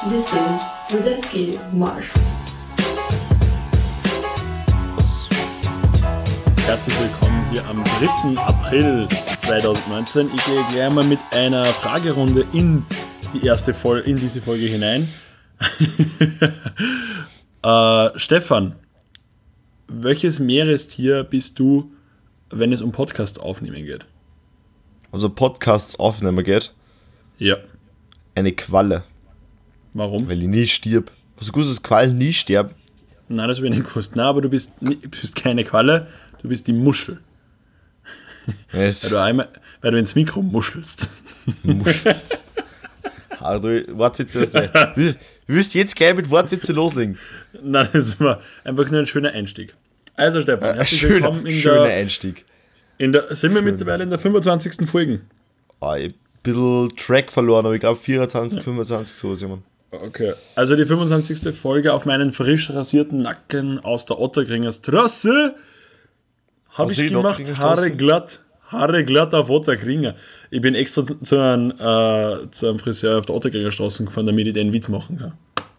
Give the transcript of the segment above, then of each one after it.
This is Rudenski Marsch. Herzlich willkommen hier am 3. April 2019. Ich gehe gleich mal mit einer Fragerunde in diese Folge hinein. Stefan, welches Meerestier bist du, wenn es um Podcast aufnehmen geht? Also Podcasts aufnehmen geht? Ja. Eine Qualle. Warum? Weil ich nie stirb. Hast du gewusst, dass Quallen nie sterben? Nein, das habe ich nicht gewusst. Nein, aber du bist keine Qualle, du bist die Muschel. Yes. Weil du ins Mikro muschelst. Wortwitze. Willst du jetzt gleich mit Wortwitze loslegen? Nein, das war einfach nur ein schöner Einstieg. Also Stefan, herzlich willkommen schöner Einstieg. Sind wir mittlerweile in der 25. Folge? Ich hab ein bisschen Track verloren, aber ich glaube 24, 25 so ist jemand. Okay, also die 25. Folge auf meinen frisch rasierten Nacken aus der Otterkringer Straße habe ich gemacht, Haare glatt auf Otterkringer. Ich bin extra zu einem Friseur auf der Otterkringer Straße gefahren, damit ich den Witz machen kann.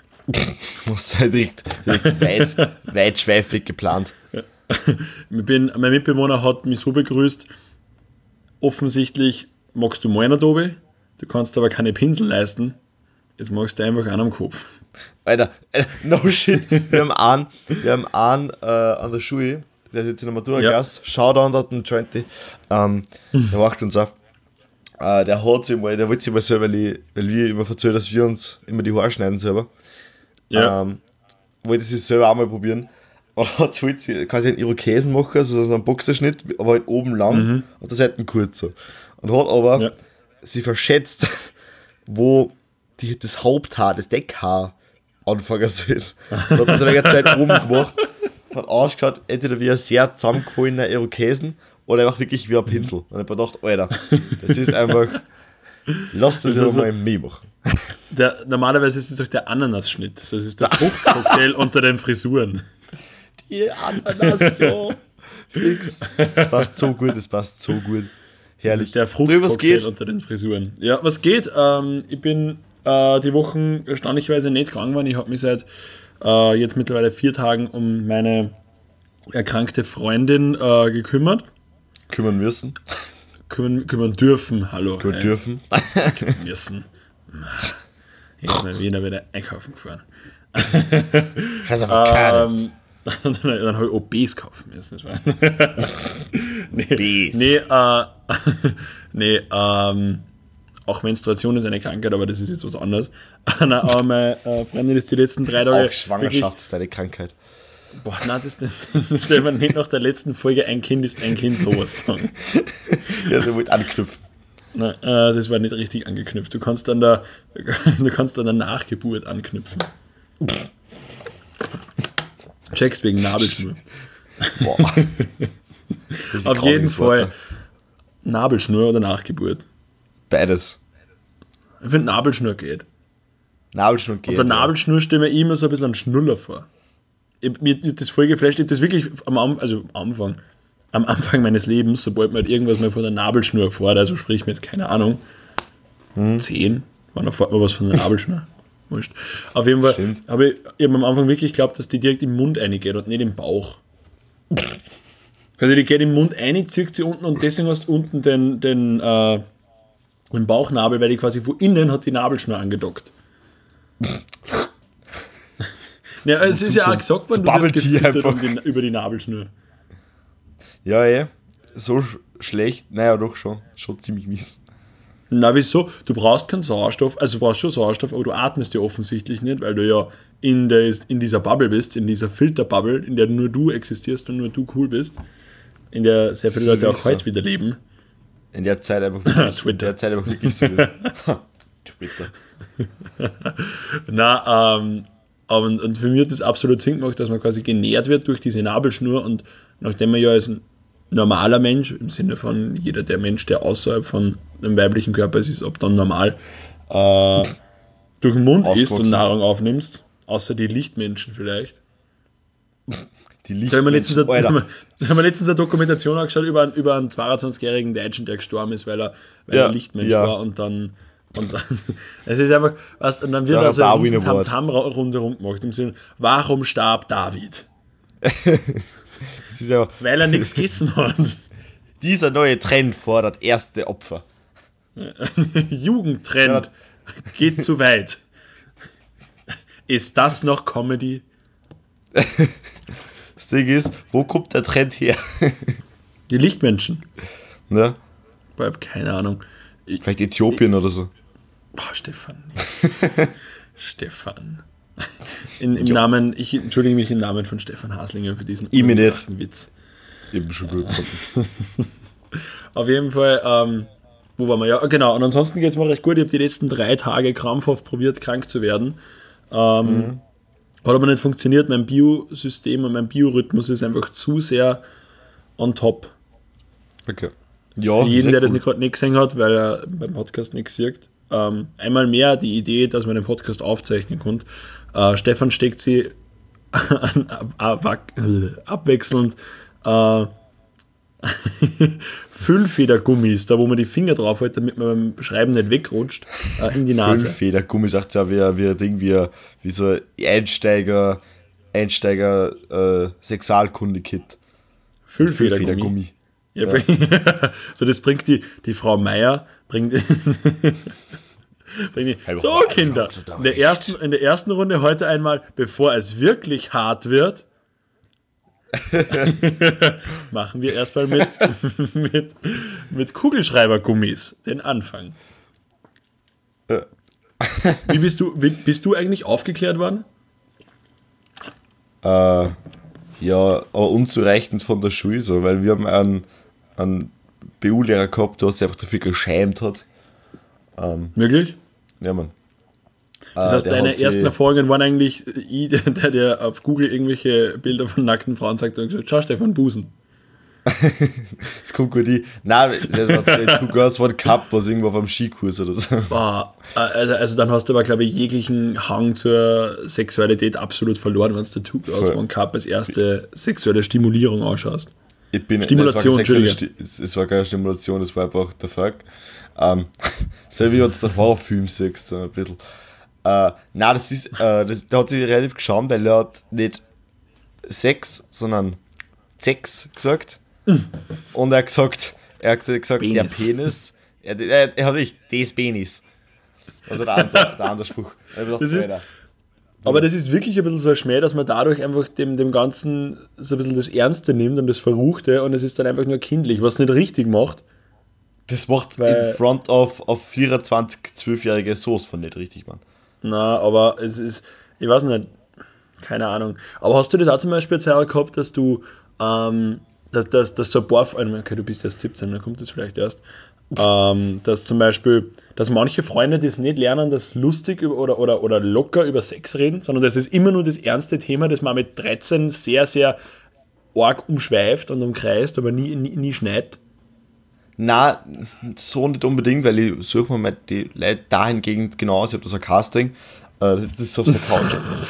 Das ist halt weitschweifig geplant. Ja. Mein Mitbewohner hat mich so begrüßt, offensichtlich magst du meinen Adobe, du kannst aber keine Pinsel leisten, jetzt magst du einfach einen am Kopf. Alter, no shit. Wir haben einen an der Schule, der ist jetzt in der Matura-Klasse, Shoutout an den Jointy, der macht uns auch. Der wollte sich mal selber, weil wir immer erzählen, dass wir uns immer die Haare schneiden selber. Ja. Wollte sie selber auch mal probieren. Und hat quasi einen Irokesen machen, also einen Boxerschnitt, aber halt oben lang und der Seiten kurzer. Und hat aber sie verschätzt, wo das Haupthaar, das Deckhaar anfangen soll. Und hat das eine Zeit oben gemacht, hat ausgeschaut, entweder wie ein sehr zusammengefallener Irokesen oder einfach wirklich wie ein Pinsel. Und ich hab mir gedacht, Alter, das ist einfach, lass das ja mal mehr machen. Normalerweise ist es doch der Ananasschnitt, so das ist der Fruchtcocktail unter den Frisuren. Die Ananas, ja. Fix. Das passt so gut. Herrlich. Das ist der Fruchtcocktail unter den Frisuren. Ja, was geht? Ich bin die Wochen erstaunlicherweise nicht krank geworden. Ich habe mich seit jetzt mittlerweile 4 Tagen um meine erkrankte Freundin gekümmert. Kümmern müssen. Kümmern dürfen, hallo. Kümmern dürfen. Kümmern müssen. Ich bin in Wiener wieder einkaufen gefahren. Scheiß Avocados. Dann habe ich OBs kaufen müssen. Auch Menstruation ist eine Krankheit, aber das ist jetzt was anderes. Nein, aber meine Freundin ist die letzten 3 Tage. Auch Schwangerschaft ist eine Krankheit. Boah, nein, das stell mir nicht nach der letzten Folge ein Kind ist ein Kind sowas sagen. Ja, der wollte anknüpfen. Nein, das war nicht richtig angeknüpft. Du kannst an der Nachgeburt anknüpfen. Checkst wegen Nabelschnur. Boah. Auf jeden Fall. Nabelschnur oder Nachgeburt? Beides. Ich finde Nabelschnur geht. Nabelschnur geht. Unter Nabelschnur stelle ich immer so ein bisschen einen Schnuller vor. Mir das voll geflasht, ich habe das wirklich am Anfang meines Lebens, sobald mir halt irgendwas mal von der Nabelschnur erfordert, also sprich mit, keine Ahnung, 10, wann erfahrt man was von der Nabelschnur? Wurscht. Auf jeden Fall habe ich am Anfang wirklich geglaubt, dass die direkt im Mund reingeht und nicht im Bauch. Also die geht im Mund rein, zieht sie unten und deswegen hast du unten den Bauchnabel, weil die quasi von innen hat die Nabelschnur angedockt. Ja, es ist ja auch gesagt worden, du wirst gefüttert über die Nabelschnur. Ja, so schlecht, naja doch schon ziemlich mies. Na wieso? Du brauchst keinen Sauerstoff, also du brauchst schon Sauerstoff, aber du atmest ja offensichtlich nicht, weil du ja in dieser Bubble bist, in dieser Filterbubble, in der nur du existierst und nur du cool bist, in der sehr viele Leute auch heute wieder leben. In der Zeit einfach wirklich, Twitter. So ist. Twitter. Na, und für mich hat das absolut Sinn gemacht, dass man quasi genährt wird durch diese Nabelschnur und nachdem man ja als normaler Mensch, im Sinne von jeder der Mensch, der außerhalb von dem weiblichen Körper ist ab dann normal, durch den Mund isst und Nahrung aufnimmst, außer die Lichtmenschen vielleicht. Die Lichtmenschen, da haben wir letztens eine Dokumentation angeschaut über einen 22-jährigen Deutschen, der gestorben ist, weil er ein Lichtmensch war und dann Und dann, es ist einfach, weißt, und dann wird Ja, also ein Darwin riesen Award. Tamtam-Runde rumgemacht, im Sinne, warum starb David? Das ist ja, Weil er nichts gegessen hat. dieser neue Trend fordert erste Opfer. Jugendtrend geht zu weit. Ist das noch Comedy? Das Ding ist, wo kommt der Trend her? Die Lichtmenschen. Ne? Ich habe keine Ahnung. Vielleicht Äthiopien oder so. Boah, Stefan. Stefan. Im Namen, ich entschuldige mich im Namen von Stefan Haslinger für diesen Ich mir nicht. unangebrachten Witz. Eben schon gut. Auf jeden Fall, wo waren wir? Ja, genau. Und ansonsten geht es mir recht gut. Ich habe die letzten 3 Tage krampfhaft probiert, krank zu werden. Hat aber nicht funktioniert. Mein Biosystem und mein Biorhythmus ist einfach zu sehr on top. Okay. Ja, Für jeden, sehr der das cool. gerade nicht gesehen hat, weil er beim Podcast nichts sieht. Einmal mehr die Idee, dass man den Podcast aufzeichnen kann. Stefan steckt sie abwechselnd Füllfedergummis, da wo man die Finger drauf hält, damit man beim Schreiben nicht wegrutscht, in die Nase. Füllfedergummi sagt ja wie ein Ding, wie so ein Einsteiger Sexualkunde-Kit. Füllfedergummi. Ja. So, das bringt die Frau Meier, bringt die, so, Kinder, in der ersten Runde heute einmal, bevor es wirklich hart wird, machen wir erstmal mit Kugelschreibergummis den Anfang. Bist du eigentlich aufgeklärt worden? Ja, aber unzureichend von der Schule so, weil wir haben einen BU-Lehrer gehabt, der sich einfach dafür geschämt hat. Möglich? Ja, Mann. Das heißt, der deine hat ersten Erfolge waren eigentlich ich, der dir auf Google irgendwelche Bilder von nackten Frauen sagt und gesagt, schau Stefan, Busen. Das kommt gut hin. Nein, das war Two Girls One Cup, was irgendwo auf einem Skikurs oder so. Boah, also dann hast du aber, glaube ich, jeglichen Hang zur Sexualität absolut verloren, wenn du Two Girls Voll. One Cup als erste sexuelle Stimulierung ausschaust. Stimulation, Entschuldige. es war keine Stimulation, das war einfach the fuck. So wie uns der Horrorfilm siehst, so ein bisschen. Nein, der hat sich relativ geschämt, weil er hat nicht Sex, sondern Sex gesagt. Und er hat gesagt, Penis. der Penis, er hat nicht, des Penis. Also der andere Spruch. Ich hab gedacht, Das ist- Alter, Aber das ist wirklich ein bisschen so ein Schmäh, dass man dadurch einfach dem Ganzen so ein bisschen das Ernste nimmt und das Verruchte und es ist dann einfach nur kindlich, was es nicht richtig macht. das macht Weil- in front of 24, 12-jährige Soße von nicht richtig, Mann. Na, aber es ist, ich weiß nicht, keine Ahnung. Aber hast du das auch zum Beispiel jetzt gehabt, dass du, dass so ein paar, okay, du bist erst 17, dann kommt das vielleicht erst, dass zum Beispiel, dass manche Freunde das nicht lernen, das lustig oder locker über Sex reden, sondern das ist immer nur das ernste Thema, das man mit 13 sehr, sehr arg umschweift und umkreist, aber nie schneidet. Na, so nicht unbedingt, weil ich suche mir mal die Leute dahingehend genau aus. Ich habe da so ein Casting. Das ist so auf der Couch.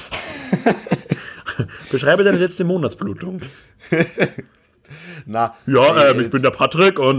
Beschreibe deine letzte Monatsblutung. Na, Ja, ey, ich bin der Patrick und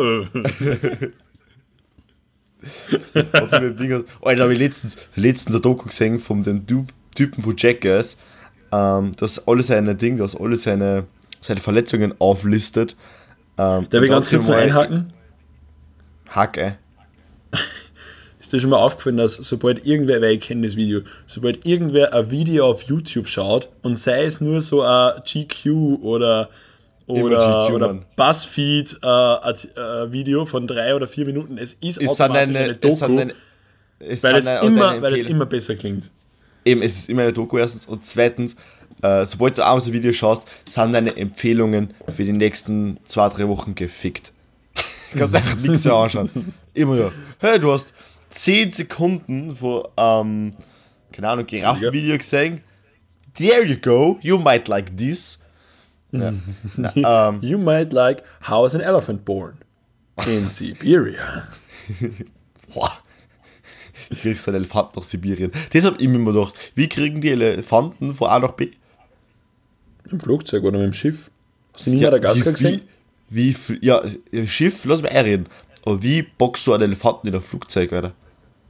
hat sie mir ein Ding- Alter, habe ich letztens ein Doku gesehen von dem Typen von Jackass, dass alle seine Dinge, dass alle seine Verletzungen auflistet. darf ich ganz kurz noch einhaken? Hack, ey. Ist dir schon mal aufgefallen, dass sobald irgendwer, weil ich kenne das Video, sobald irgendwer ein Video auf YouTube schaut und sei es nur so ein GQ oder Mann. BuzzFeed Video von 3 oder 4 Minuten, es ist Es sind automatisch eine Doku, weil es immer besser klingt. Eben, es ist immer eine Doku erstens und zweitens, sobald du abends ein Video schaust, sind deine Empfehlungen für die nächsten 2-3 Wochen gefickt. Du kannst einfach nichts mehr anschauen. Immer ja. Hey, du hast 10 Sekunden von, keine Ahnung, Giraffenvideo gesehen. There you go, you might like this. Ja. You might like How is an Elephant Born in Siberia. Boah. Ich krieg so einen Elefanten nach Sibirien. Das hab ich mir immer gedacht. Wie kriegen die Elefanten von A nach B? Im Flugzeug oder mit dem Schiff. Hast du nie Madagaskar gesehen? Ja, im Schiff, lass mich einreden. Aber wie boxst du einen Elefanten in ein Flugzeug, Alter?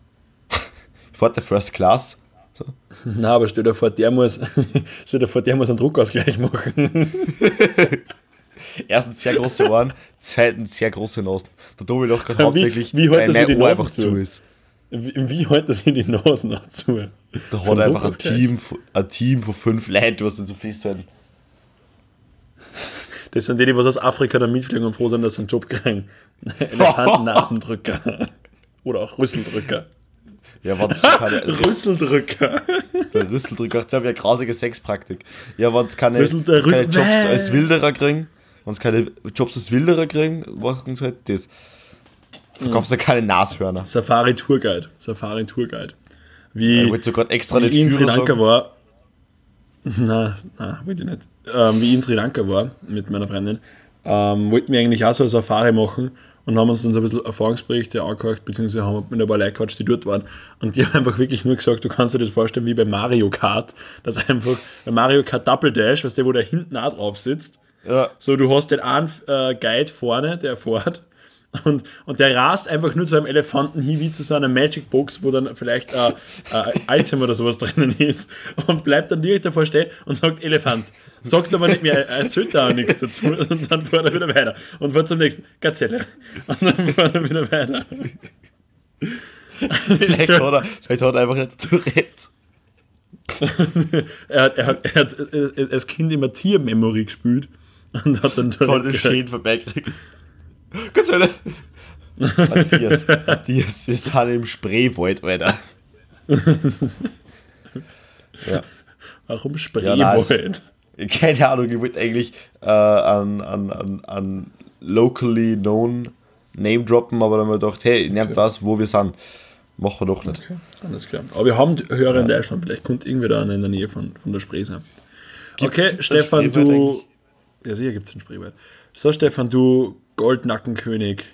fährt der First Class. So. Na, aber stell dir vor, der muss einen Druckausgleich machen. Erstens sehr große Ohren, zweitens sehr große Nasen. Der Tobi lacht gerade hauptsächlich, wie hält weil die mein Ohr Nasen einfach zu ist. Wie hält das in die Nasen auch zu? Da hat er einfach ein Team von 5 Leuten, was dann so festhalten. Das sind die was aus Afrika da mitfliegen und froh sind, dass sie einen Job kriegen. Elefanten-Nasendrücker. Oder auch Rüsseldrücker. Ja, wenn es keine Rüsseldrücker. Der Rüsseldrücker, das ist ja wie eine grausige Sexpraktik. Ja, wenn es keine Jobs als Wilderer kriegen, machen sie halt das. Verkaufst du keine Nashörner. Safari-Tourguide. Wie ich wollte sogar extra nicht ich in Sri Führer Lanka sagen. war. Nein, wollte ich nicht. Wie ich in Sri Lanka war mit meiner Freundin, wollten wir eigentlich auch so eine Safari machen und haben uns dann so ein bisschen Erfahrungsberichte angehört, beziehungsweise haben mit ein paar Leuten gequatscht, die dort waren. Und die haben einfach wirklich nur gesagt, du kannst dir das vorstellen wie bei Mario Kart, dass einfach bei Mario Kart Double Dash, weißt du, wo der hinten auch drauf sitzt. Ja. So, du hast den einen Guide vorne, der fährt. Und der rast einfach nur zu einem Elefanten hin, wie zu so einer Magic Box, wo dann vielleicht ein Item oder sowas drinnen ist. Und bleibt dann direkt davor stehen und sagt Elefant. Sagt aber nicht mehr, er erzählt da auch nichts dazu. Und dann fährt er wieder weiter. Und fährt zum nächsten, Gazelle. Und dann fährt er wieder weiter. Vielleicht hat er einfach nicht dazu redet. er hat als Kind immer Tiermemory gespielt. Und hat dann Hat das schön vorbeikriegt. Ganz ehrlich. Matthias, wir sind im Spreewald, Alter. Ja. Warum Spreewald? Keine Ahnung, ich wollte eigentlich an locally known Name droppen, aber dann haben wir gedacht, hey, nehmt was, wo wir sind. Machen wir doch nicht. Okay, alles klar. Aber wir haben Hörer in Deutschland, vielleicht kommt irgendwer da in der Nähe von der Spree sein. Okay, Stefan, du... Ja, sicher gibt es einen Spreewald. So, Stefan, du Goldnackenkönig.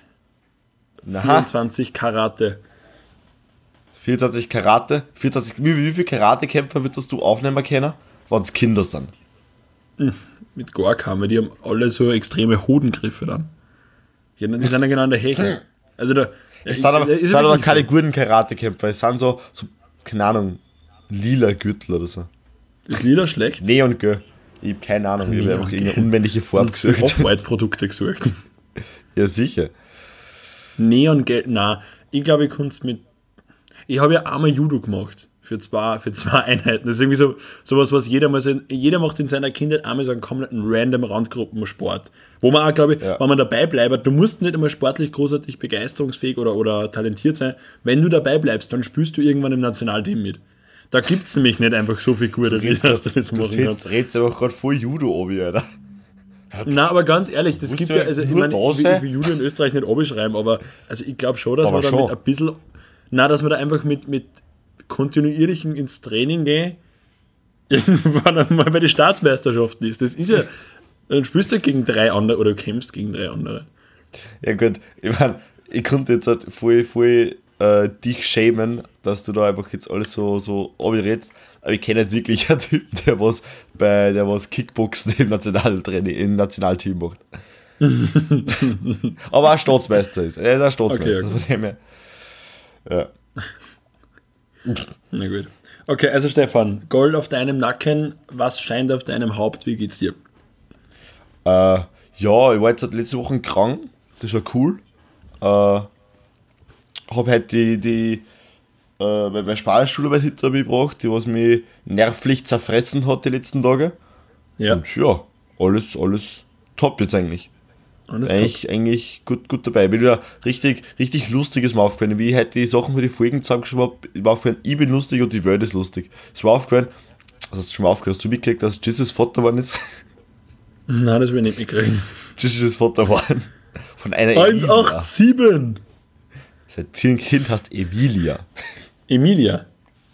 24 Karate. 24 Karate? 24, wie viele Karatekämpfer würdest du aufnehmen können, wenn es Kinder sind? Mit gar keinem, weil die haben alle so extreme Hodengriffe dann. Die sind ja genau in der Hecke. Also da... Es sind aber keine guten Karatekämpfer, es sind so, keine Ahnung, lila Gürtel oder so. Ist lila schlecht? Neon, gell? Ich habe keine Ahnung, ich habe einfach irgendeine unmännliche Farbe gesucht. Off-White-Produkte gesucht. Ja, sicher. Neongelb, nein. Ich glaube, ich konnte es mit... Ich habe ja einmal Judo gemacht. Für zwei Einheiten. Das ist irgendwie sowas, was jeder macht in seiner Kindheit einmal so einen kompletten random Randgruppensport. Wo man auch, glaube ich, wenn man dabei bleibt, du musst nicht einmal sportlich großartig begeisterungsfähig oder talentiert sein. Wenn du dabei bleibst, dann spielst du irgendwann im Nationalteam mit. Da gibt es nämlich nicht einfach so viel gute, dass du das machen kannst. Du redest aber gerade voll Judo, Alter. Nein, aber ganz ehrlich, das gibt ja, also ich meine, ich will Judo in Österreich nicht abschreiben, aber also ich glaube schon, dass man da mit ein bisschen, dass man da einfach mit kontinuierlichen ins Training gehen, irgendwann einmal bei den Staatsmeisterschaften ist. Das ist ja, dann spielst du gegen 3 andere oder du kämpfst gegen 3 andere. Ja gut, ich meine, ich konnte jetzt halt voll dich schämen, dass du da einfach jetzt alles so abredest, aber ich kenne nicht wirklich einen Typen, der was Kickboxen im Nationalteam macht. Aber auch Staatsmeister ist. Er ist ein Staatsmeister. Okay. Von dem her. Ja. Na gut. Okay, also Stefan, Gold auf deinem Nacken, was scheint auf deinem Haupt, wie geht's dir? Ja, ich war jetzt letzte Woche krank, das war cool. Habe halt meine Spanischschularbeit hinter mir gebracht, die was mich nervlich zerfressen hat die letzten Tage. Ja. Und ja, alles top jetzt eigentlich. Eigentlich gut dabei. Bin wieder richtig Lustiges mal aufgefallen. Wie ich heute die Sachen für die Folgen zusammengeschrieben habe, war aufgefallen, ich bin lustig und die Welt ist lustig. Es war aufgefallen, hast du schon mal aufgehört, hast du mitgekriegt, dass Jesus Vater geworden ist? Nein, das will ich nicht mitkriegen. Jesus ist Vater geworden. Von einer 187! Sein Kind heißt Emilia. Emilia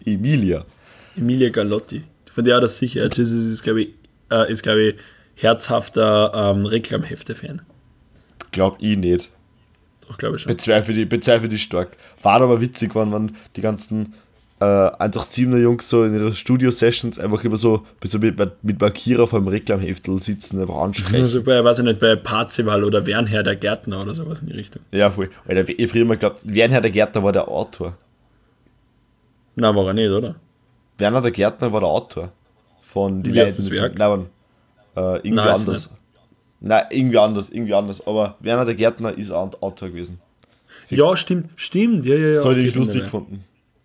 Galotti. Von der hat er sicher. Jesus ist, glaube ich, herzhafter Reklamhefte-Fan. Glaub ich nicht. Doch, glaube ich schon. Bezweifle die stark. War aber witzig, wenn die ganzen 187er Jungs so in ihren Studio-Sessions einfach immer so mit Markierer vor dem Reklamheftel sitzen, einfach anstreichen. Also bei Parzival oder Wernher der Gärtner oder sowas in die Richtung. Ja, voll. Alter, ich früher mal geglaubt, Wernher der Gärtner war der Autor. Nein, war er nicht, oder? Werner der Gärtner war der Autor von Die Wie heißt das Werk? Nein, irgendwie Nein, ist anders. Nein, irgendwie anders. Aber Werner der Gärtner ist ein Autor gewesen. Fix. Ja, stimmt. Ja. Das habe ich Okay, lustig ja. gefunden.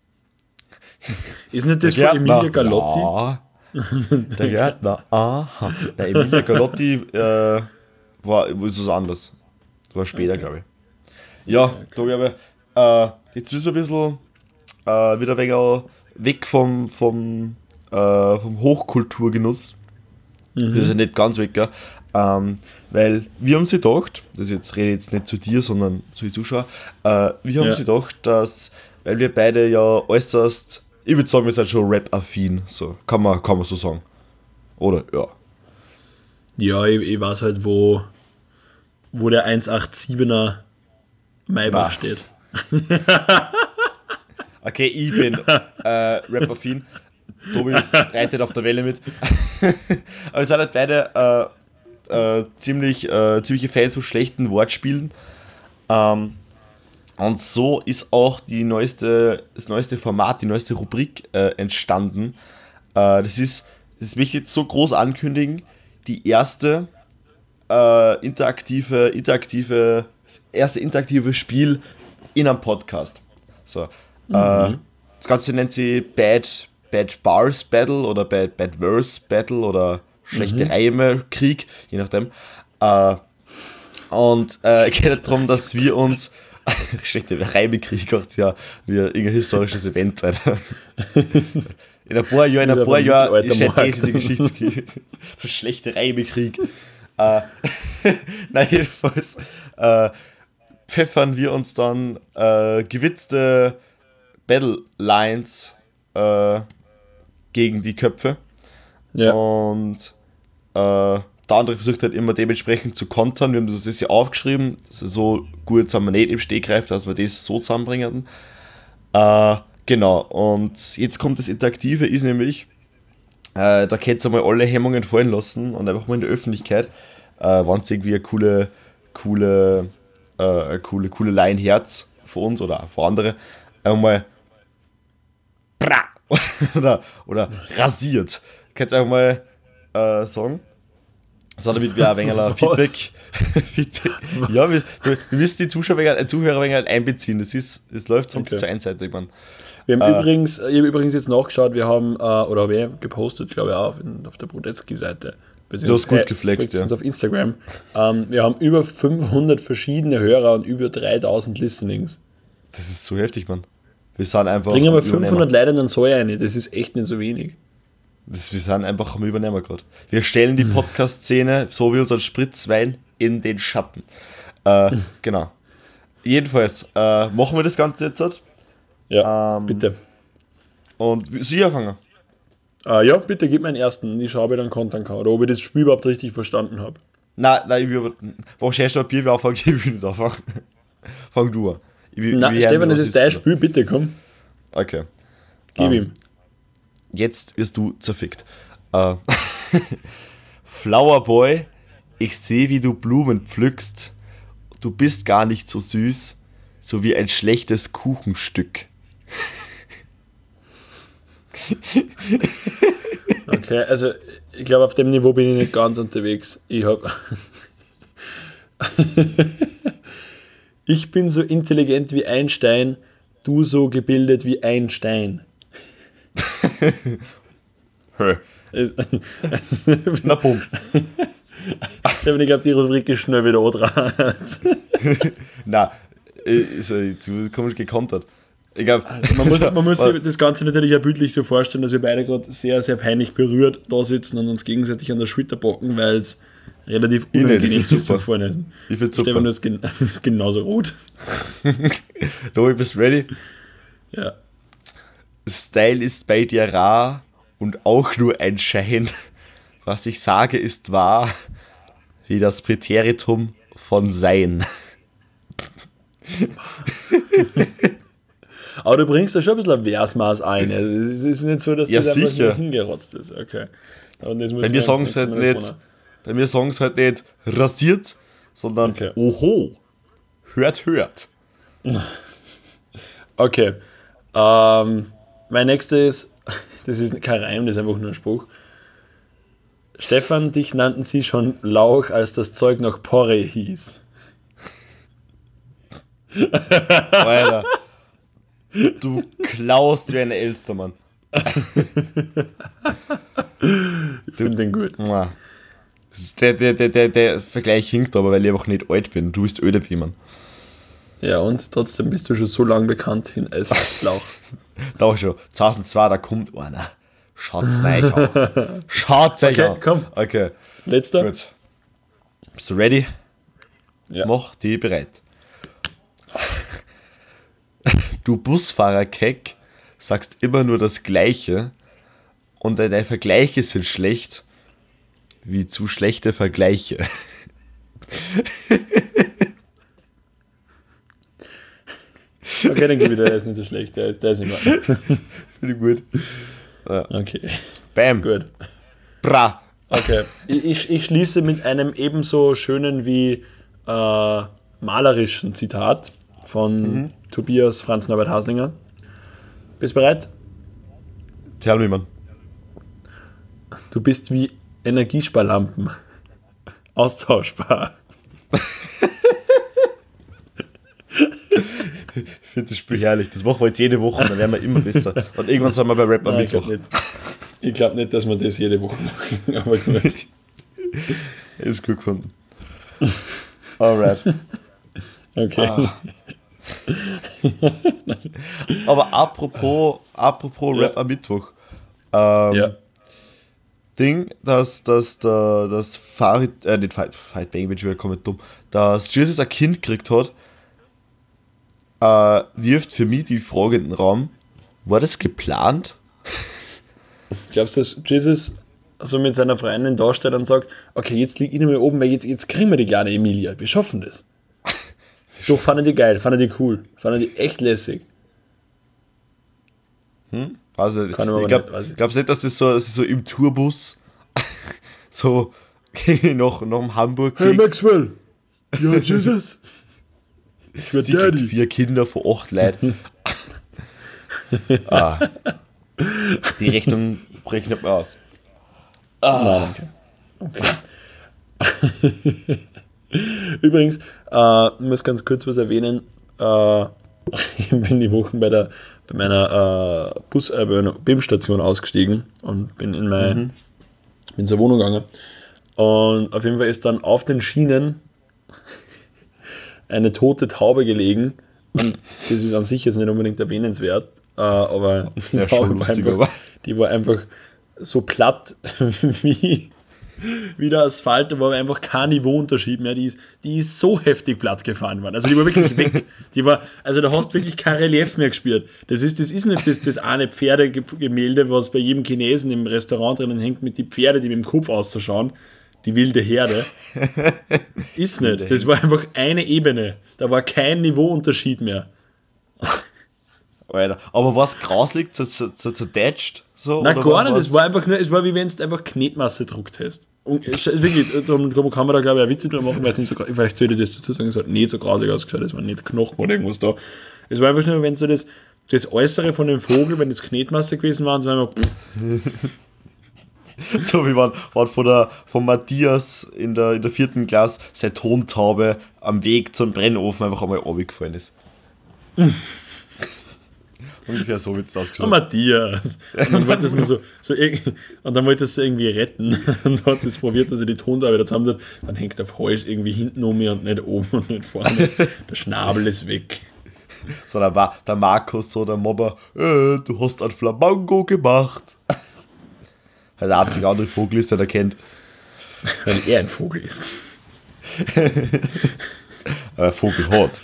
Ist nicht das Der von Emilia Gärtner, Galotti? Ja. Der Gärtner, aha. Der Emilia Galotti war was anderes. Das war später, glaube ich. Ja, da glaube ich, jetzt müssen wir ein bisschen wieder weg vom Hochkulturgenuss. Das ist ja nicht ganz weg, gell? Weil wir haben sie gedacht, das jetzt rede ich jetzt nicht zu dir, sondern zu den Zuschauern, wir haben sie gedacht, dass, weil wir beide ja äußerst, ich würde sagen, wir sind schon Rap-affin, so, kann man so sagen. Oder? Ja. Ja, ich weiß halt, wo der 187er Maybach steht. Okay, ich bin Rap-affin. Tobi reitet auf der Welle mit. Aber wir sind halt beide ziemliche Fans von schlechten Wortspielen. Und so ist auch das neueste Format, die neueste Rubrik entstanden. Das möchte ich jetzt so groß ankündigen, die erste interaktive Spiel in einem Podcast. So, das Ganze nennt sie Bad Bars Battle oder Bad Verse Battle oder schlechte Reime Krieg, je nachdem. Geht darum, dass wir uns schlechte Reime Krieg macht ja wie irgendein historisches Event sein. In ein paar Jahren ist ja das in der Geschichtskrieg. Der schlechte Reime Krieg. Nein, jedenfalls pfeffern wir uns dann gewitzte Battle Lines gegen die Köpfe. Ja. Und der andere versucht halt immer dementsprechend zu kontern. Wir haben das ja aufgeschrieben. Das ist so gut, sind wir nicht im Stegreif, dass wir das so zusammenbringen. Genau, und jetzt kommt das Interaktive, ist nämlich, da könnt ihr mal alle Hemmungen fallen lassen und einfach mal in der Öffentlichkeit, wenn es irgendwie eine coole Line Herz von uns oder auch von anderen, einmal oder rasiert. Könnt ihr einfach mal sagen. So, damit wir auch ein wenig Feedback. Ja, wir müssen die Zuhörer ein wenig einbeziehen. Das läuft sonst zu einseitig, man. Wir haben ich habe übrigens jetzt nachgeschaut, wir haben, oder habe ich gepostet, glaube ich, auch auf der Brodetsky-Seite. Du hast gut geflext, ja. Uns auf Instagram. Wir haben über 500 verschiedene Hörer und über 3000 Listenings. Das ist so heftig, Mann. Wir sind einfach. Bringen wir 500 Leute in den Soll rein, das ist echt nicht so wenig. Wir sind einfach am Übernehmen gerade. Wir stellen die Podcast-Szene, so wie unseren Spritzwein, in den Schatten. Genau. Jedenfalls, machen wir das Ganze jetzt halt. Ja, bitte. Und Sie anfangen. Ja, bitte gib mir einen ersten. Ich schaue, ob ich dann kontern kann. Oder ob ich das Spiel überhaupt richtig verstanden habe. Nein, ich will. Warum scheißt du ein Bier, wie anfangen? Ich will nicht anfangen. Fang du an. Nein, Stefan, das ist dein Spiel, bitte komm. Okay. Gib ihm. Jetzt wirst du zerfickt. Flower Boy, ich sehe, wie du Blumen pflückst. Du bist gar nicht so süß, so wie ein schlechtes Kuchenstück. Okay, also ich glaube, auf dem Niveau bin ich nicht ganz unterwegs. Ich bin so intelligent wie Einstein, du so gebildet wie ein Stein. Na bumm. Ich glaube, die Rubrik ist schnell wieder dran. Nein, ist komisch gekontert. Ich glaub, man muss sich das Ganze natürlich auch bildlich so vorstellen, dass wir beide gerade sehr, sehr peinlich berührt da sitzen und uns gegenseitig an der Schulter bocken, weil es relativ unangenehm ist zum Vorlesen. Ich finde super. Stefan, du ist genauso rot. Du bist ready? Ja. Style ist bei dir rar und auch nur ein Schein. Was ich sage, ist wahr, wie das Präteritum von Sein. Aber du bringst da schon ein bisschen ein Versmaß ein. Es ist nicht so, dass ja, das sicher. einfach hingerotzt ist. Okay. Bei mir sagen es halt nicht rasiert, sondern okay. Oho, hört. Okay. Mein nächster ist, das ist kein Reim, das ist einfach nur ein Spruch. Stefan, dich nannten sie schon Lauch, als das Zeug noch Porre hieß. Alter. Du klaust wie ein Elstermann. Ich finde den gut. Das ist der Vergleich hinkt aber, weil ich einfach nicht alt bin. Du bist öde wie man. Ja, und trotzdem bist du schon so lange bekannt hin als Lauch. Da schon. 2002, da kommt einer. Schaut's euch an. Schaut's euch an. Okay, komm. Okay, Letzter? gut. Bist du ready? Ja. Mach die bereit. Du Busfahrer-Keck sagst immer nur das Gleiche und deine Vergleiche sind schlecht, wie zu schlechte Vergleiche. Okay, dann gebe ich dir, der ist nicht so schlecht, der ist in Ordnung. Finde ich gut. Okay, Bam. gut. Bra. Okay, ich schließe mit einem ebenso schönen wie malerischen Zitat von Tobias Franz Norbert Haslinger. Bist du bereit? Tell me, man. Du bist wie Energiesparlampen. Austauschbar. Ich finde das Spiel herrlich. Das machen wir jetzt jede Woche und dann werden wir immer besser. Und irgendwann sind wir bei Rap am Nein, Mittwoch. Ich glaube nicht, dass wir das jede Woche machen. Aber gut. Ich hab's gut gefunden. Alright. Okay. Aber apropos Rap am Mittwoch. Ja. Ding, dass das Farid, nicht Farid Bang, bin schon wieder komplett dumm, dass Jesus ein Kind gekriegt hat, wirft für mich die Frage in den Raum, war das geplant? Glaubst du, dass Jesus so mit seiner Freundin dasteht und sagt, okay, jetzt liegt ich nicht mehr oben, weil jetzt kriegen wir die kleine Emilia, wir schaffen das. Doch, fanden die geil, fanden die cool, fanden die echt lässig. Also, Kann ich aber ich nicht, weiß ich. glaube nicht, dass das so im Tourbus so nach dem Hamburg Hey Maxwell, ja Jesus, ich werde sie kriegt Daddy. 4 Kinder von 8 Leuten. Die Rechnung rechnet man aus. Nein, okay. Übrigens, ich muss ganz kurz was erwähnen. Ich bin die Woche bei meiner BIM-Station ausgestiegen und bin in zur Wohnung gegangen. Und auf jeden Fall ist dann auf den Schienen eine tote Taube gelegen. Und das ist an sich jetzt nicht unbedingt erwähnenswert, aber die Ja, Taube schon war lustig, einfach, aber. die war einfach so platt wie der Asphalt, da war einfach kein Niveauunterschied mehr. Die ist so heftig platt gefahren worden. Also die war wirklich weg. Also da hast du wirklich kein Relief mehr gespürt. Das ist nicht das eine Pferdegemälde, was bei jedem Chinesen im Restaurant drinnen hängt, mit den Pferde, die mit dem Kopf auszuschauen. Die wilde Herde. Ist nicht. Das war einfach eine Ebene. Da war kein Niveauunterschied mehr. Alter. Aber was grauslich, zerdatscht? So, Nein, oder gar nicht. was? Es war einfach nur, es war wie wenn du einfach Knetmasse gedruckt hast. Und wirklich, darum kann man da glaube ich auch Witze drüber machen, weil es nicht so, vielleicht sollte ich das dazu sagen, es hat nicht so grausig ausgeschaut, es war nicht Knochen oder irgendwas da. Es war einfach nur, wenn so das Äußere von dem Vogel, wenn das Knetmasse gewesen war, und so einfach So wie man von Matthias in der 4. Klasse seine Tontaube am Weg zum Brennofen einfach einmal runtergefallen ist. Ungefähr so wird es oh, ausgeschaut. Matthias. Und dann wollte es nur und dann wollte es irgendwie retten und hat es probiert, dass er die Tontaube wieder zusammen tut. Dann hängt der Hals irgendwie hinten um mir und nicht oben und nicht vorne. Der Schnabel ist weg. So, da war der Markus, so der Mobber, du hast ein Flamingo gemacht. Weil der einzige andere Vogel ist, der er kennt. Weil er ein Vogel ist. Vogel hat.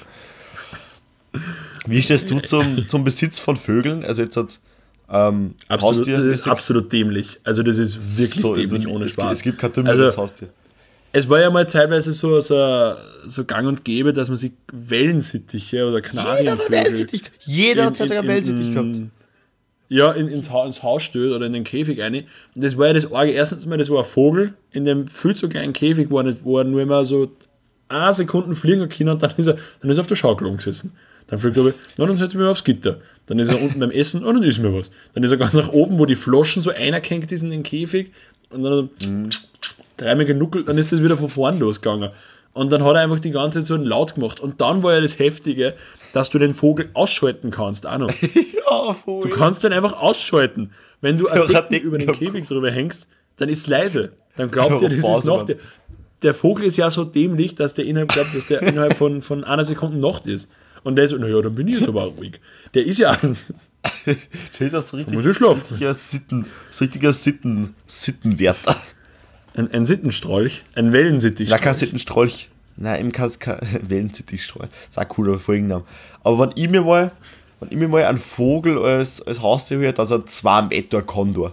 Wie stehst du zum Besitz von Vögeln? Also jetzt hat Das ist absolut dämlich. Also das ist wirklich so, dämlich, ohne Spaß. Es gibt kein dümmeres Haustier. Es war ja mal teilweise so gang und gäbe, dass man sich Wellensittiche oder Kanarienvögel Jeder hat einen Wellensittich gehabt. Ja, ins Haus stößt oder in den Käfig rein. Und das war ja das Arge. Erstens mal, das war ein Vogel in dem viel zu kleinen Käfig, wo er nur immer so 1 Sekunde fliegen kann und dann ist er auf der Schaukel umgesessen. Dann fliegt er oben, na, dann setzen wir aufs Gitter. Dann ist er unten beim Essen, und dann isst mir was. Dann ist er ganz nach oben, wo die Flaschen so einergehängt ist in den Käfig und dann dreimal genuckelt, dann ist das wieder von vorn losgegangen. Und dann hat er einfach die ganze Zeit so einen Laut gemacht. Und dann war ja das Heftige, dass du den Vogel ausschalten kannst, auch noch. Ja, voll. Du kannst den einfach ausschalten. Wenn du eine Ja, Decke über den Käfig drüber hängst, dann ist es leise. Dann glaubt Ja, ihr, das Pause, ist Nacht. Mann. Der Vogel ist ja so dämlich, dass der innerhalb von einer Sekunde Nacht ist. Und der ist so, naja, dann bin ich jetzt aber auch ruhig. Der ist ja Der ist auch so richtig, muss ich schlafen. richtiger Sittenwärter. ein Sittenstrolch, ein Wellensittich. Ja, kein Sittenstrolch. Nein, eben kein Wellensittichstrolch. Das ist auch ein cooler Folgenname. Aber wenn ich mir mal einen Vogel als Haustier hätte, also ein 2 Meter Kondor.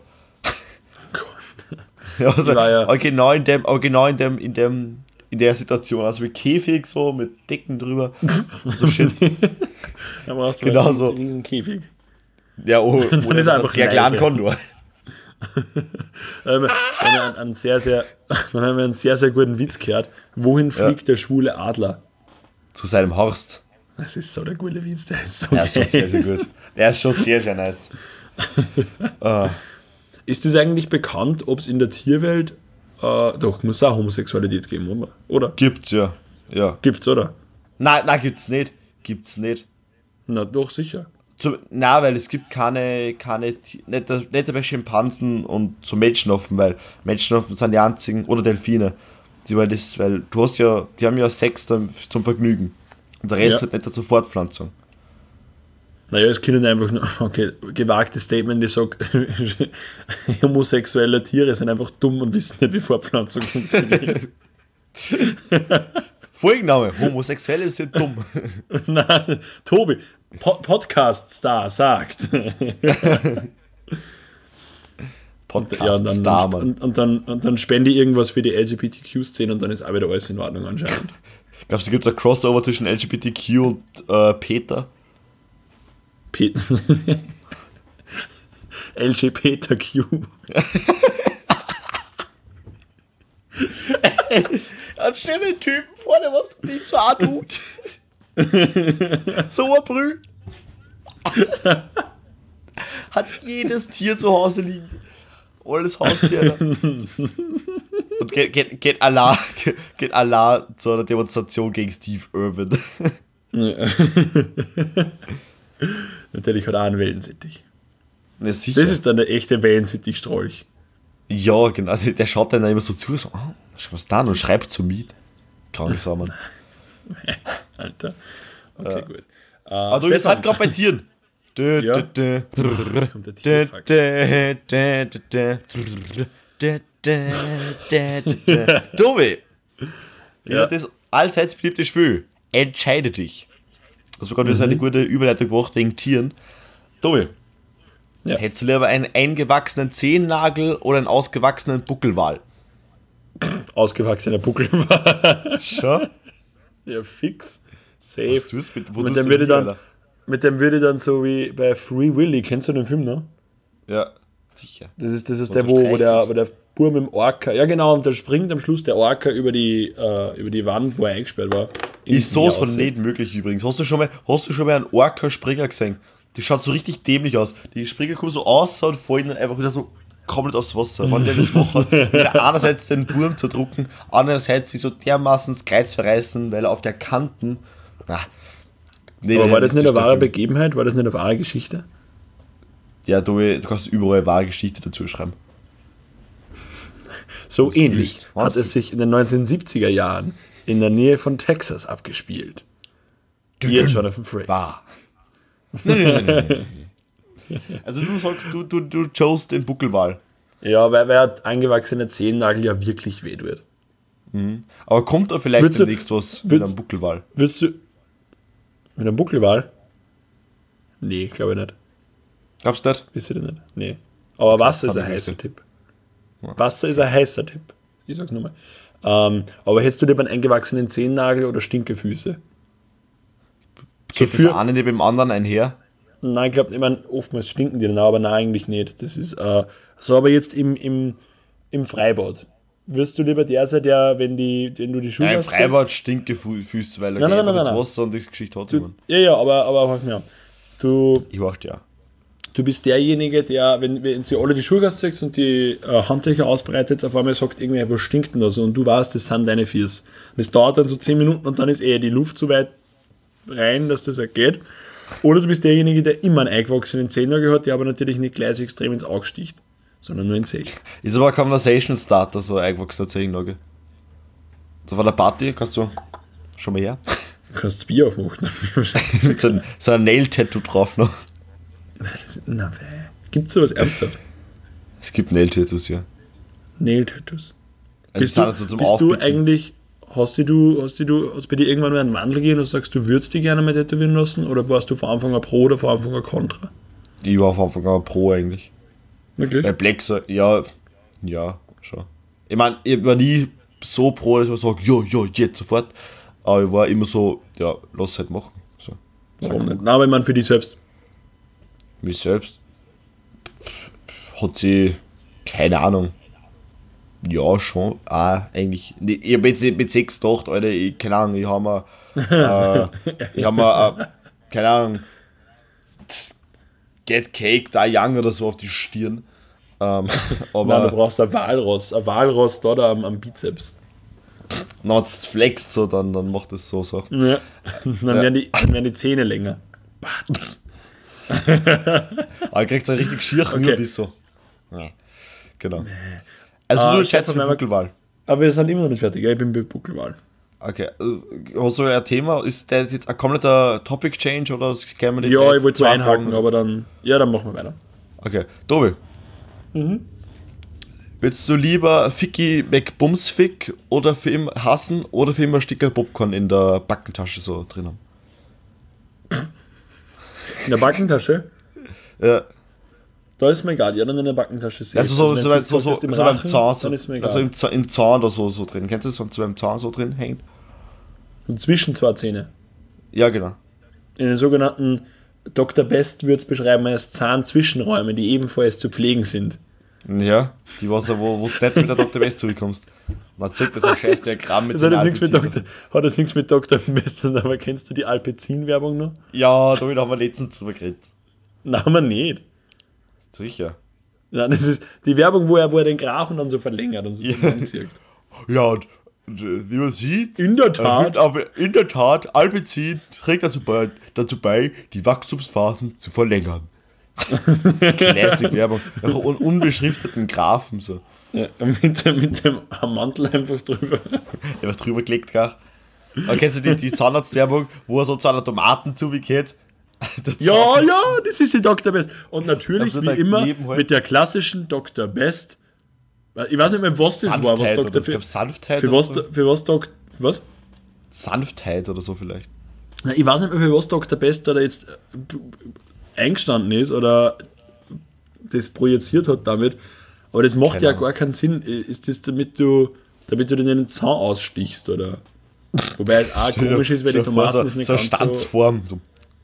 Ja, also, Ja. aber genau in der Situation, also mit Käfig so, mit Decken drüber. So shit. Da brauchst du Genau einen so. riesen Käfig. Ja, oder ist er einen einfach sehr leise. kleinen Kondor. Dann haben wir einen sehr, sehr guten Witz gehört. Wohin fliegt der schwule Adler? Zu seinem Horst. Das ist so der gute Witz, der ist so Der ist schon geil. sehr, sehr gut. Der ist schon sehr, sehr nice. Ist das eigentlich bekannt, ob es in der Tierwelt, doch, muss auch Homosexualität geben, oder? Oder? Gibt's ja. Ja. Gibt's, oder? Nein, gibt's nicht. Gibt's nicht. Na, doch, sicher. Nein, weil es gibt nicht bei Schimpansen und so Menschenaffen, weil Menschenaffen sind die einzigen, oder Delfine, weil du hast ja, die haben ja Sex dann zum Vergnügen. Und der Rest Ja. hat nicht zur Fortpflanzung. Naja, es können einfach nur, okay, gewagtes Statement, ich sag, homosexuelle Tiere sind einfach dumm und wissen nicht, wie Fortpflanzung funktioniert. Folgenname: Homosexuelle sind dumm. Nein, Tobi, Podcast-Star sagt. Podcast-Star, Mann. und dann spende ich irgendwas für die LGBTQ-Szene und dann ist auch wieder alles in Ordnung anscheinend. Glaubst du, gibt es ein Crossover zwischen LGBTQ und Peter? LGBTQ. Stell den Typen vor, der was nicht so auch tut. So ein Brühl. Hat jedes Tier zu Hause liegen. Alles Haustiere. Und geht Allah zu einer Demonstration gegen Steve Irwin. Natürlich hat er auch einen Wellensittich. Ja, sicher. Das ist dann der echte Wellensittich-Strolch. Ja, genau. Der schaut dann immer so zu, so, was da und schreibt so mit. Krank sein, Mann. Alter. Okay, gut. Aber du bist halt gerade bei Tieren. Ja. Kommt der Tierfakt. Tobi, Ja. das allseits beliebte Spiel. Entscheide dich. Das war gerade wieder so eine gute Überleitung gemacht wegen Tieren. Tobi, Ja. hättest du lieber einen eingewachsenen Zehennagel oder einen ausgewachsenen Buckelwal? Ausgewachsener Buckelwal. Schon? Ja, fix. Safe. Was tust du wo Mit tust dem, du würde hin, dann, Alter? mit dem würde dann so wie bei Free Willy, kennst du den Film noch? Ja, sicher. Das ist Und der, so wo der streichelt. Bur mit dem Orca, ja genau, und da springt am Schluss der Orca über die Wand, wo er eingesperrt war. Ist sowas von nicht. nicht möglich übrigens. Hast du schon mal einen Orca-Springer gesehen? Die schaut so richtig dämlich aus. Die Springer kommen so aus und fallen dann einfach wieder so komplett aufs Wasser. Wenn der das macht, wieder einerseits den Turm zerdrucken, andererseits sich so dermaßen das Kreuz verreißen, weil er auf der Kanten. Aber war das nicht eine wahre Begebenheit? War das nicht eine wahre Geschichte? Ja, du kannst überall eine wahre Geschichte dazu schreiben. So Was ähnlich tust? hat Was? es sich in den 1970er Jahren in der Nähe von Texas abgespielt. Hier Jonathan Frakes. Wahr. Nein. Also du sagst, du chose den Buckelwal. Ja, weil er eingewachsene Zehennagel ja wirklich weht wird. Aber kommt da vielleicht Würdest du- demnächst was mit würdest- einem Buckelwal? Willst du mit einem Buckelwal? Nee, glaube ich nicht. Glaubst du nicht? Wisst ihr nicht? Nee. Aber Wasser ist ein hab ich heißer nicht. Tipp. Wasser ist ein heißer Tipp. Ich sag's nochmal. Aber hättest du lieber einen eingewachsenen Zehennagel oder Stinkefüße? Geht das eine neben dem anderen einher? Nein, ich meine, oftmals stinken die dann, aber nein, eigentlich nicht. Das ist so, aber jetzt im Freibad. wirst du lieber der sein, der, wenn du die Schuhe Im ausziehst- Freibad stinke Füße, weil er Nein, nein, geht nein, ins nein. Wasser und das Geschichte hat jemand. Ja, aber hör mir an. Ich warte ja. Du bist derjenige, der, wenn sie alle die Schuhe ausziehst und die Handtücher ausbreitet, auf einmal sagt irgendwie, was stinkt denn da so? Und du weißt, das sind deine Füße. Und es dauert dann so 10 Minuten und dann ist die Luft so weit rein, dass das halt geht. Oder du bist derjenige, der immer einen eingewachsenen Zehennagel hat, der aber natürlich nicht gleich so extrem ins Auge sticht, sondern nur ins Zeh. Ist aber ein Conversation Starter, so ein eingewachsener Zehennagel. So von der Party kannst du schon mal her. Du kannst das Bier aufmachen. Mit so ein Nail-Tattoo drauf noch. Na, gibt es sowas ernsthaft? Es gibt Nail-Tattoos, ja. Nail-Tattoos. Also Bist, die du, sind so zum bist du Aufpicken. eigentlich, hast bei dir irgendwann mal einen Wandel gehen und sagst, du würdest dich gerne mal tätowieren lassen? Oder warst du von Anfang an pro oder von Anfang an contra? Ich war von Anfang an pro eigentlich. Wirklich? Bei Black, ja, schon. Ich meine, ich war nie so pro, dass ich sage, ja, jetzt sofort. Aber ich war immer so, ja, lass halt machen. So. Warum nicht? Nein, aber ich meine für dich selbst. Mich selbst hat sie, keine Ahnung, ja, schon, eigentlich. Ich habe jetzt mit 6 gedacht, Alter, keine Ahnung, ich habe mir, keine Ahnung, Get Cake, da Young oder so auf die Stirn. Aber Nein, du brauchst ein Walross da am Bizeps. wenn man es flext, so, dann macht es so Sachen. Ja. Dann werden die Zähne länger. Batz. Aber er kriegt so richtig schier Okay. bis so. Ja, genau. Also du entscheidest für Buckelwahl. Aber wir sind immer noch nicht fertig, ja, ich bin bei Buckelwahl. Okay. Hast du ein Thema? Ist das jetzt ein kompletter Topic Change oder können wir die Ja, drei- ich wollte so zwei einhaken, Fragen- aber dann machen wir weiter. Okay. Tobi. Würdest du lieber Ficky McBumsfick oder für immer hassen oder für immer ein Stickerl Popcorn in der Backentasche so drin haben? In der Backentasche? Ja. Da ist mir egal, ja, dann in der Backentasche sehe Also ich. so Wenn du beim sagst, im Zahn, Rachen, dann ist mir egal. also im Zahn oder so drin. Kennst du das, wenn so beim Zahn so drin hängt? Und zwischen zwei Zähne. Ja, genau. In den sogenannten Dr. Best würde es beschreiben als Zahnzwischenräume, die ebenfalls zu pflegen sind. Ja, die was wo du nicht mit der Dr. West zurückkommst. Man sagt, das ist ein scheiß Diagramm mit Das hat den das nichts mit Alpezin. Hat das nichts mit Dr. Best zu tun, aber kennst du die Alpezin-Werbung noch? Ja, da haben wir letztens drüber geredet. Nein, aber nicht. Sicher. Nein, das ist die Werbung, wo er den Grafen dann so verlängert und so zusammenzieht. Ja, und wie man sieht, In der Tat. in der Tat, Alpezin trägt dazu bei, die Wachstumsphasen zu verlängern. Classic Werbung. Auch unbeschrifteten Graphen so. Ja, mit dem Mantel einfach drüber. Der was drüber gelegt, gell? Aber kennst du die Zahnarztwerbung, wo er so zu einer Tomaten zugeht? Ja, das ist die Dr. Best. Und natürlich, Das wie wird immer, daneben halt- mit der klassischen Dr. Best. Ich weiß nicht mehr, was das war. Was Sanftheit oder Dr. ich glaub, Sanftheit Für oder was, so. für was Dr. Was? Sanftheit oder so vielleicht. Na, ich weiß nicht mehr, für was Dr. Best da jetzt eingestanden ist oder das projiziert hat damit. Aber das macht Keine ja Ahnung. gar keinen Sinn. Ist das, damit du den Zahn ausstichst, oder? Wobei es auch komisch ist, weil die Tomaten ist nicht so eine ganz so... Stanzform. So.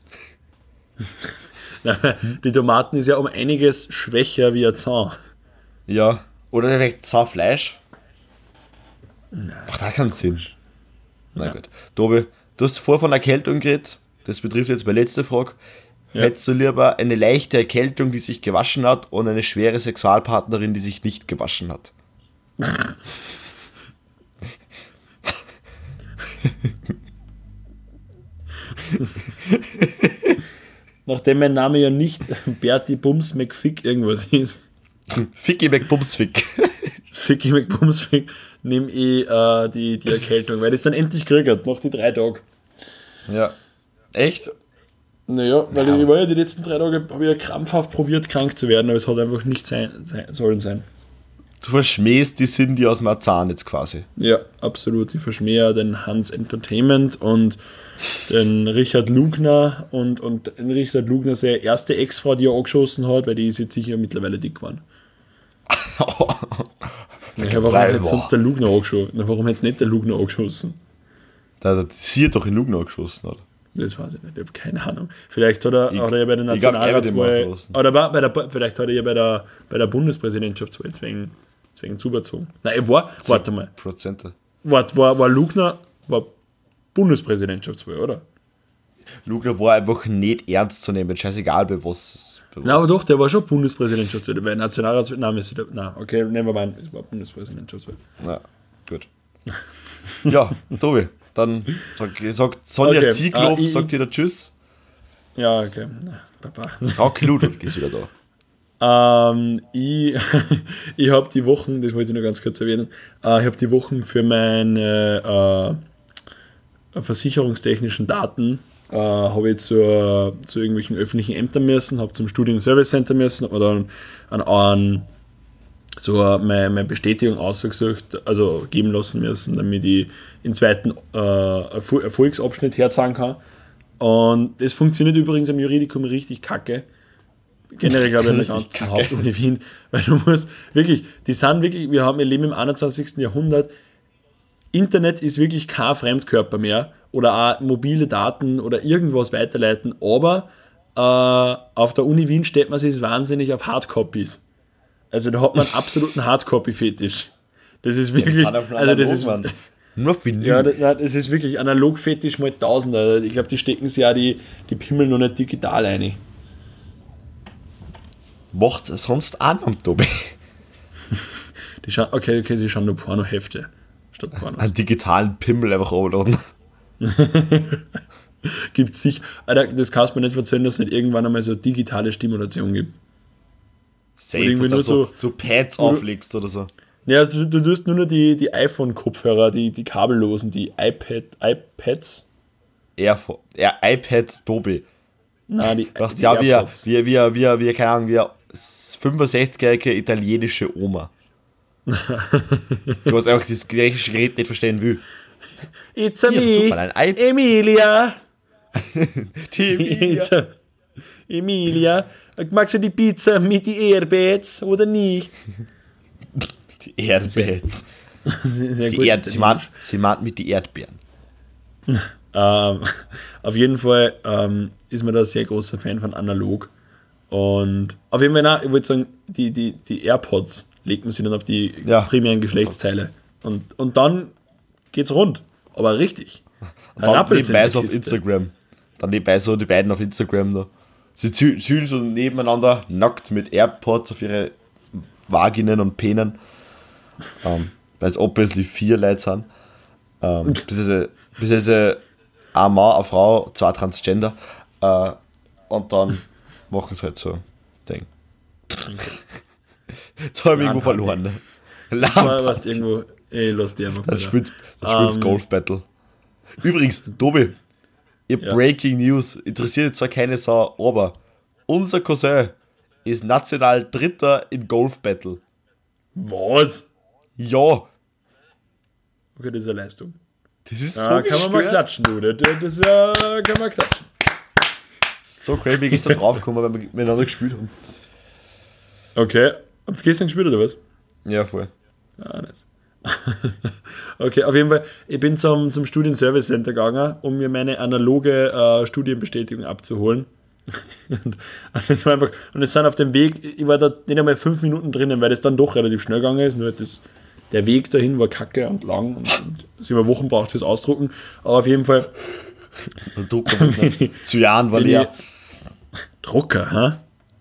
Nein, die Tomaten ist ja um einiges schwächer wie ein Zahn. Ja. Oder direkt Zahnfleisch. Macht da keinen Sinn. Na gut. Tobi, du hast vorher von Erkältung geredet. Das betrifft jetzt meine letzte Frage. Ja. Hättest du lieber eine leichte Erkältung, die sich gewaschen hat, und eine schwere Sexualpartnerin, die sich nicht gewaschen hat? Nachdem mein Name ja nicht Bertie Bums McFick irgendwas ist, Ficky McBumsfick. Ficky McBumsfick, nehme ich die Erkältung, weil ich es dann endlich gekriegt habe, nach die 3 Tagen. Ja. Echt? Naja, weil ich war ja die letzten 3 Tage, habe ich ja krampfhaft probiert, krank zu werden, aber es hat einfach nicht sollen sein. Du verschmähst die Sinn, die aus dem Zahn jetzt quasi. Ja, absolut. Ich verschmähe den Hans Entertainment und den Richard Lugner und den Richard Lugner seine erste Ex-Frau, die er angeschossen hat, weil die ist jetzt sicher mittlerweile dick geworden. Ja, warum hätte sonst der Lugner angeschossen? Na, warum hätte es nicht der Lugner angeschossen? Da hat sie doch in Lugner geschossen, oder? Das weiß ich nicht, ich habe keine Ahnung. Vielleicht hat er ja bei der ich glaub, er wird ihn mal Nationalratswahl, verlassen. oder vielleicht hat er ja bei der Bundespräsidentschaftswahl deswegen Deswegen zugezogen. Nein, warte mal. Prozente. War Lugner, war Bundespräsidentschaftswahl, oder? Lugner war einfach nicht ernst zu nehmen, scheißegal bei was. Nein, aber doch, der war schon Bundespräsidentschaftswahl, weil Nationalratswahl, nein, okay, nehmen wir mal, es war Bundespräsidentschaftswahl. Na, gut. Ja, Tobi, dann sagt Sonja Okay, Ziegloff, sagt dir Tschüss. Ja, okay. Na, Papa. Frau Ludwig ist wieder da. Ich habe die Wochen, das wollte ich nur ganz kurz erwähnen, ich habe die Wochen für meine versicherungstechnischen Daten habe ich zu irgendwelchen öffentlichen Ämtern müssen, habe zum Studienservice Center müssen, habe dann meine Bestätigung ausgesucht, also geben lassen müssen, damit ich den zweiten Erfolgsabschnitt herzahlen kann. Und das funktioniert übrigens im Juridikum richtig kacke. Generell glaube ich an der ganzen Hauptuni Wien, weil du musst wirklich, wir leben im 21. Jahrhundert, Internet ist wirklich kein Fremdkörper mehr oder auch mobile Daten oder irgendwas weiterleiten, aber auf der Uni Wien steht man sich wahnsinnig auf Hardcopies. Also da hat man einen absoluten Hardcopy-Fetisch. Das ist wirklich, nur Vinyl. Ja, das ist wirklich Analog-Fetisch mal Tausender. Ich glaube, die stecken sich ja die Pimmel noch nicht digital ein. Macht sonst auch noch, Tobi. Okay, sie schauen nur Pornohefte statt Pornos. Einen digitalen Pimmel einfach runterladen. Gibt sich, Alter, das kannst du mir nicht erzählen, dass es nicht irgendwann einmal so digitale Stimulation gibt. Safe, was du so Pads auflegst oder so. Ja, also du tust nur die iPhone-Kopfhörer, die kabellosen, die iPads. iPads, Tobi. Nein, die was ja wie, keine Ahnung, wie 65-jährige italienische Oma. Du hast einfach das griechische Gerät nicht verstehen will. It's a me, Emilia. Die Emilia. Magst du die Pizza mit den Airbags oder nicht? Die Airbags. Sie meint mit den Erdbeeren. Auf jeden Fall ist man da ein sehr großer Fan von analog. Und auf jeden Fall, ich wollte sagen, die AirPods legt man sich dann auf die primären Geschlechtsteile. Und dann geht's rund. Aber richtig. Und dann nebenbei so auf Instagram. Dann nebenbei so die beiden auf Instagram da. Sie zühlen so nebeneinander nackt mit AirPods auf ihre Vaginen und Penen. Weil es obviously 4 Leute sind. Bis ein Mann, eine Frau, 2 Transgender. Und dann machen sie halt so Ding. Jetzt habe ich irgendwo verloren. Ne? Lass irgendwo. Lass die einfach. Dann spielt Golf Battle. Übrigens, Tobi, Breaking News, interessiert zwar keine Sau, aber unser Cousin ist national Dritter in Golf Battle. Was? Ja. Okay, das ist eine Leistung. Das ist so kann man mal klatschen, du. Das kann man klatschen. So crazy, wie gestern draufgekommen, weil wir miteinander gespielt haben. Okay. Habt ihr gestern gespielt, oder was? Ja, voll. Nice. Okay, auf jeden Fall, ich bin zum Studienservice Center gegangen, um mir meine analoge Studienbestätigung abzuholen. Und das war einfach, und es sind auf dem Weg, ich war da nicht einmal 5 Minuten drinnen, weil das dann doch relativ schnell gegangen ist, nur der Weg dahin war kacke und lang und es über Wochen braucht fürs Ausdrucken, aber auf jeden Fall der Drucker zu Jahren war leer. Drucker, ha?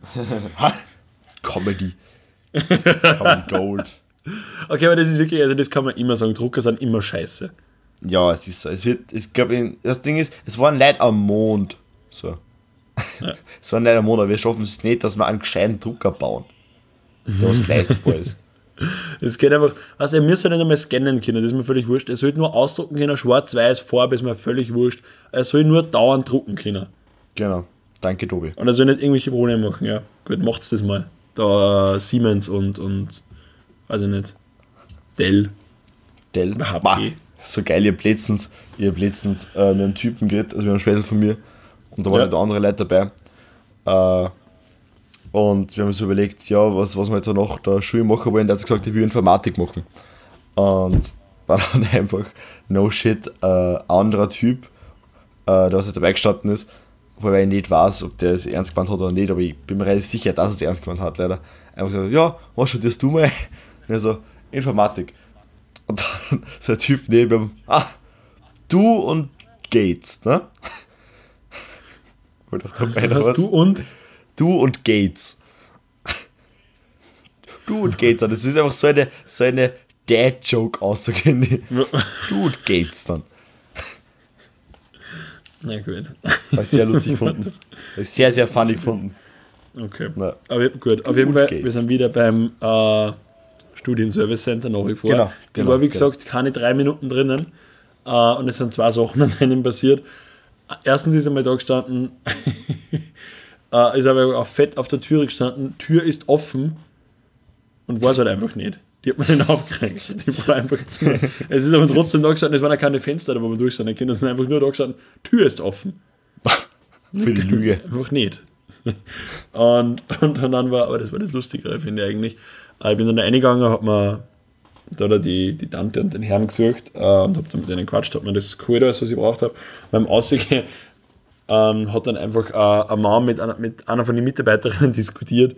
Comedy Gold. Okay, aber das ist wirklich, also das kann man immer sagen, Drucker sind immer scheiße. Ja, es ist so. Das Ding ist, es waren Leute am Mond. So. Ja. Es waren Leute am Mond, aber wir schaffen es nicht, dass wir einen gescheiten Drucker bauen. Der was leistbar ist. Es geht einfach, also er müsste nicht einmal scannen können, das ist mir völlig wurscht. Er soll nur ausdrucken können, schwarz-weiß, Farbe ist mir völlig wurscht. Er soll nur dauernd drucken können. Genau. Danke, Tobi. Und er soll nicht irgendwelche Probleme machen, ja. Gut, macht's das mal. Da Siemens und weiß ich nicht, Dell oder HP. So geil, ihr habt letztens mit einem Typen geredet, also mit einem Spätel von mir, und da waren halt andere Leute dabei. Und wir haben uns überlegt, ja, was wir jetzt nach der Schule machen wollen. Der hat gesagt, ich will Informatik machen. Und dann hat einfach, no shit, ein anderer Typ, der was halt dabei gestanden ist, wobei ich nicht weiß, ob der es ernst gemeint hat oder nicht, aber ich bin mir relativ sicher, dass er es ernst gemeint hat, leider. Einfach so, ja, was studierst du mal? Und er so, Informatik. Und dann so ein Typ neben ihm, du und Gates, ne? Und ich dachte, Was du und? Du und Gates. Du und Gates, das ist einfach so eine Dad-Joke-Aussage. Du und Gates dann. Na gut. War sehr lustig gefunden. Sehr, sehr funny gefunden. Okay. Na. Aber gut, auf jeden Fall, geht's. wir sind wieder beim Studienservice Center nach wie vor. Genau, war, wie gesagt, keine 3 Minuten drinnen. Und es sind 2 Sachen an denen passiert. Erstens ist einmal da gestanden, ist aber auch fett auf der Türe gestanden, Tür ist offen und war es halt einfach nicht. Die hat man nicht aufgekriegt. Die war einfach zu. Es ist aber trotzdem da gestanden, es waren ja keine Fenster, da wo man durchstanden kann. Es sind einfach nur da gestanden, Tür ist offen. Für die Lüge. Einfach nicht. Und dann war, aber das war das Lustigere, finde ich eigentlich. Ich bin dann da reingegangen, hab mir da die Tante und den Herrn gesucht und hab dann mit denen gequatscht, hab mir das geholt, alles, was ich braucht habe. Beim Ausgehen hat dann einfach ein Mann mit einer von den Mitarbeiterinnen diskutiert.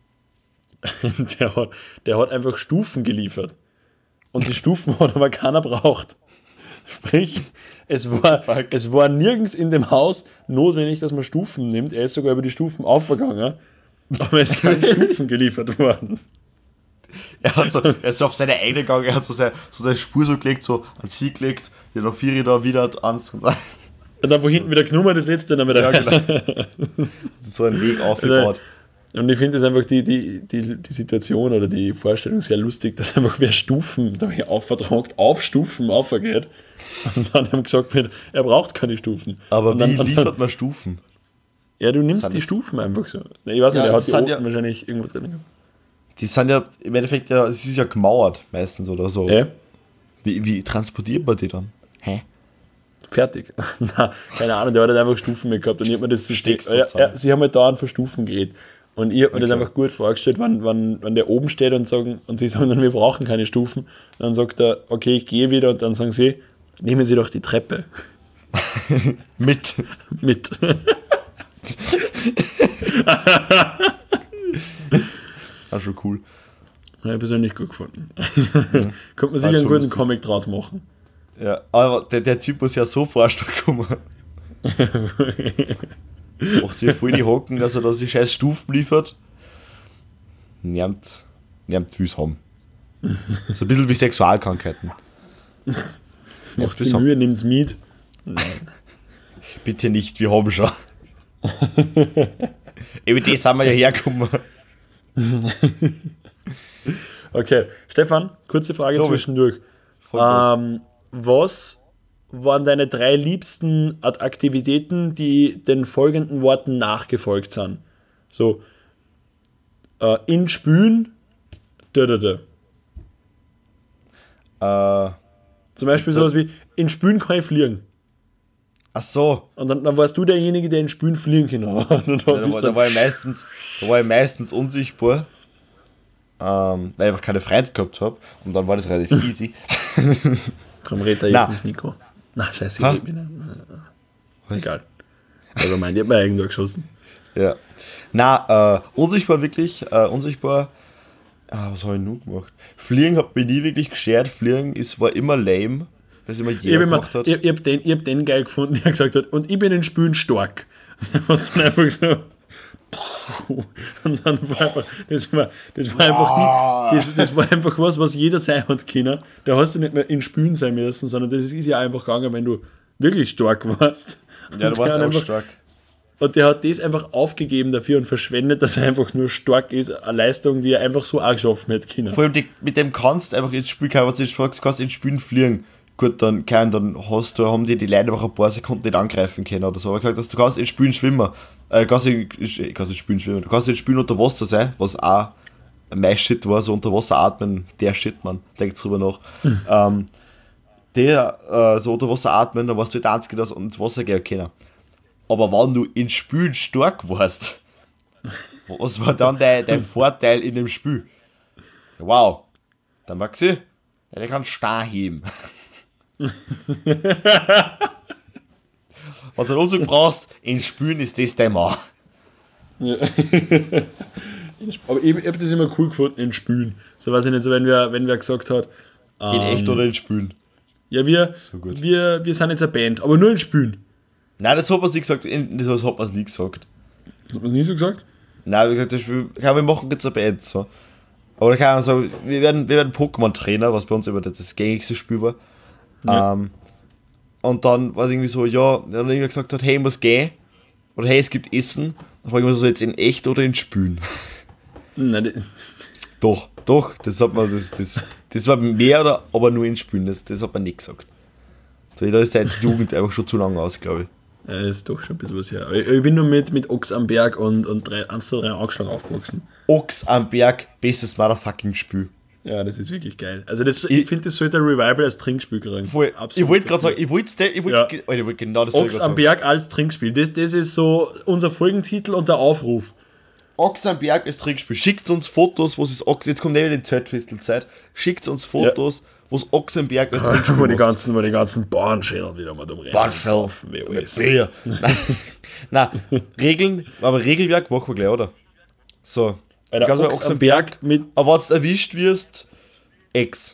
Der hat einfach Stufen geliefert. Und die Stufen hat aber keiner braucht. Sprich, es war nirgends in dem Haus notwendig, dass man Stufen nimmt. Er ist sogar über die Stufen aufgegangen. Aber es sind Stufen geliefert worden. Er ist auf seine eigene gegangen, er hat so seine Spur so gelegt, so an sie gelegt, hier noch 4 da wieder ans. Und dann von hinten wieder genommen, das letzte dann wieder. Ja, genau. So einen Weg aufgebaut. Und ich finde das einfach die Situation oder die Vorstellung sehr lustig, dass einfach wer Stufen da aufvertragt, auf Stufen aufgeht. Und dann haben gesagt, er braucht keine Stufen. Aber und dann, wie liefert man Stufen? Ja, du nimmst die Stufen einfach so. Ich weiß nicht, Ja, der hat die sind Open wahrscheinlich irgendwo drin gehabt. Die sind ja im Endeffekt ja, es ist ja gemauert meistens oder so. Ja, Wie transportiert man die dann? Hä? fertig. Na, keine Ahnung, der hat halt einfach Stufen mit gehabt und ich hab mir das System. Steckst sozusagen. Sie haben halt dauernd von Stufen geredet. Und ich habe mir das Okay. einfach gut vorgestellt, wenn der oben steht und sie sagen dann, wir brauchen keine Stufen. Dann sagt er, okay, ich gehe wieder und dann sagen sie, nehmen Sie doch die Treppe Mit. mit. Ah, schon cool. Habe ich persönlich gut gefunden. Könnte man sicher War einen schon guten lustig. Comic draus machen. Ja, aber der Typ muss ja so vorstellen kommen. Macht sich voll die Hocken, dass er da die scheiß Stufen liefert. Nehmt wie's haben. So ein bisschen wie Sexualkrankheiten. Macht das sie haben- Mühe, nimmt es mit. Bitte nicht, wir haben schon. Über die sind wir ja hergekommen. Okay, Stefan, kurze Frage Tobi. zwischendurch. Voll Was waren deine 3 liebsten Aktivitäten, die den folgenden Worten nachgefolgt sind? So, in Spülen, da. Zum Beispiel sowas wie, in Spülen kann ich fliegen. Ach so. Und dann warst du derjenige, der in Spülen fliegen kann. Und dann bist Da war ich meistens unsichtbar. Weil ich einfach keine Freunde gehabt habe. Und dann war das relativ easy. Komm, red da jetzt Na. ins Mikro. Na, scheiße, Ha? ich bin egal. Also mein, ich hab mir irgendwo geschossen. Ja. Na, unsichtbar wirklich. Unsichtbar. Was habe ich nun gemacht? Fliegen hat mich nie wirklich geschert. Fliegen war immer lame. Weil es immer jeder gemacht hat. Ich hab den geil gefunden, der gesagt hat, und ich bin in Spülen stark. Was dann einfach so. Und dann war einfach, das war einfach was jeder sein hat können. Da hast du nicht mehr in Spülen sein müssen, sondern das ist ja einfach gegangen, wenn du wirklich stark warst. Ja, du Und warst der hat auch einfach, stark. Und der hat das einfach aufgegeben dafür und verschwendet, dass er einfach nur stark ist. Eine Leistung, die er einfach so auch geschaffen hätte können. Vor allem mit dem kannst du einfach ins Spiel, was du sagst, kannst ins Spielen fliegen. Gut, dann haben die Leute einfach ein paar Sekunden nicht angreifen können oder so. Aber gesagt, dass du kannst in Spülen schwimmen. Du kannst in Spülen unter Wasser sein, was auch mein Shit war, so unter Wasser atmen, der Shit, man, denkt drüber nach. So unter Wasser atmen, dann warst du der Einzige, der ins Wasser gehen können. Aber wenn du in Spülen stark warst, was war dann dein Vorteil in dem Spiel? Wow, der Maxi, der kann Star heben. Wenn du einen Umzug brauchst, in Spülen ist das dein Mann. Ja. Aber ich habe das immer cool gefunden in Spülen. So weiß ich nicht, so wenn wer gesagt hat, In echt oder in Spülen? ja, wir sind jetzt eine Band, aber nur in Spülen. Nein, das hat man nie gesagt. Das hat man nie gesagt. Hat man es nie so gesagt? Nein, wie gesagt, wir machen jetzt eine Band. So. Aber da kann man sagen, wir werden Pokémon-Trainer, was bei uns immer das gängigste Spiel war. Ja. Und dann war es irgendwie so, ja, dann irgendwer gesagt hat, hey, ich muss gehen. Oder hey, es gibt Essen. Dann frage ich mich so, jetzt in echt oder in Spülen? Nein, Doch, das hat man, das war mehr oder aber nur in Spülen, das hat man nicht gesagt. Da ist die Jugend einfach schon zu lange aus, glaube ich. ja, das ist doch schon ein bisschen was her. Aber ich bin nur mit Ochs am Berg und 1 zu 3 Angeschlagen aufgewachsen. Ochs am Berg, bestes Motherfucking Spiel. Ja, das ist wirklich geil. Also ich finde, das sollte ein Revival als Trinkspiel kriegen. Voll. Ich wollte gerade sagen, ich wollte genau das Ochs am Berg als Trinkspiel. Das ist so unser Folgentitel und der Aufruf. Ochs am Berg ist Trinkspiel. Schickt uns Fotos, wo es Ochs, jetzt kommt nicht wieder die Zeltfestelzeit. Schickt uns Fotos, wo es Ochs am Berg als Trinkspiel Wo die ganzen Bauernschälen wieder mal umrennen. Saufen, wie alles. Bier. Nein, Regeln, aber Regelwerk machen wir gleich, oder? So. Bei der Ochs am Berg mit... Aber wenn du erwischt wirst, Ex.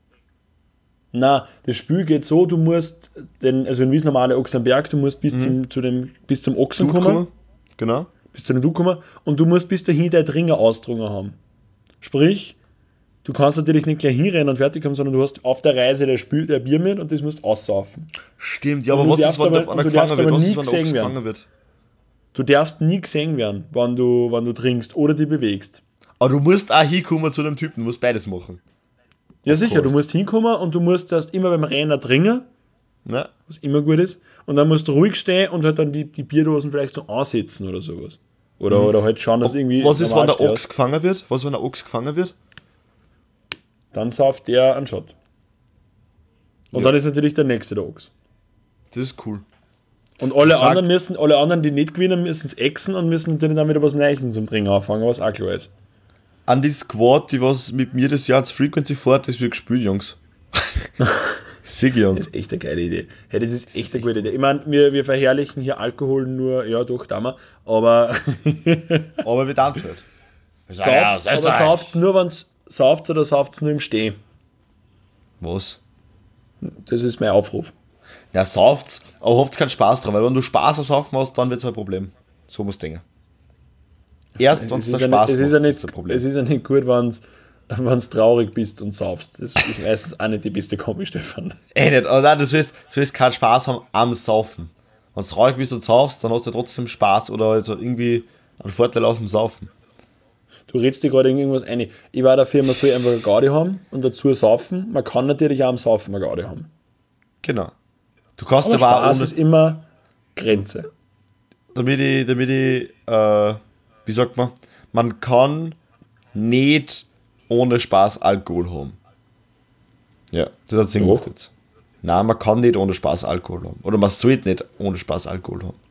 Na, das Spiel geht so, du musst also wie es normale Ochs am Berg, du musst bis zum Ochsen kommen. Genau. Bis zu dem Du kommen und du musst bis dahin dein Dringer ausdrungen haben. Sprich, du kannst natürlich nicht gleich hinrennen und fertig haben, sondern du hast auf der Reise der Bier mit und das musst du aussaufen. Stimmt, ja, aber Und was ist, wenn der gefangen wird? Was ist, wenn der Ochs gesehen gefangen wird? Du darfst nie gesehen werden, wann du trinkst oder dich bewegst. Aber du musst auch hinkommen zu dem Typen, du musst beides machen. Ja, sicher, course. du musst hinkommen und du musst erst immer beim Rennen trinken, Ne? was immer gut ist, und dann musst du ruhig stehen und halt dann die Bierdosen vielleicht so ansetzen oder sowas. Oder halt schauen, dass irgendwie. Was ist, wenn normal der stehst. Ochs gefangen wird? Was, wenn der Ochs gefangen wird? Dann sauft der einen Shot. Und Ja. dann ist natürlich der nächste der Ochs. Das ist cool. Und alle Sag- anderen, die nicht gewinnen, müssen es exen und müssen natürlich dann wieder was Neues zum Trinken anfangen, was auch klar ist. An die Squad, die was mit mir das Jahr als Frequency fährt, das wird gespielt, Jungs. Sieg Das uns. ist echt eine geile Idee. Hey, das ist echt eine gute Idee. Ich meine, wir verherrlichen hier Alkohol nur, ja doch, da mal, aber Aber wir tanzen halt. sauft's nur, wenn es sauft oder sauft's nur im Stehen. Was? Das ist mein Aufruf. Ja, sauft's, aber habt keinen Spaß dran, weil wenn du Spaß am Saufen hast, dann wird's ein Problem. So muss denken. Erst, wenn es dir Spaß macht, ist ein Problem. Es ist ja nicht gut, wenn du traurig bist und saufst. Das ist meistens auch nicht die beste Kombi, Stefan. Nicht, aber nein, du sollst keinen Spaß haben am Saufen. Wenn du traurig bist und saufst, dann hast du trotzdem Spaß oder also irgendwie einen Vorteil aus dem Saufen. Du redest dir gerade irgendwas ein. Ich war dafür, man soll einfach eine Gaudi haben und dazu saufen. Man kann natürlich auch am Saufen eine Gaudi haben. Genau. Du kannst Aber aber auch Spaß ohne, ist immer Grenze. damit ich, wie sagt man kann nicht ohne Spaß Alkohol haben. Ja, das hat Sinn Doch. gemacht jetzt. Nein, man kann nicht ohne Spaß Alkohol haben. Oder man sollte nicht ohne Spaß Alkohol haben.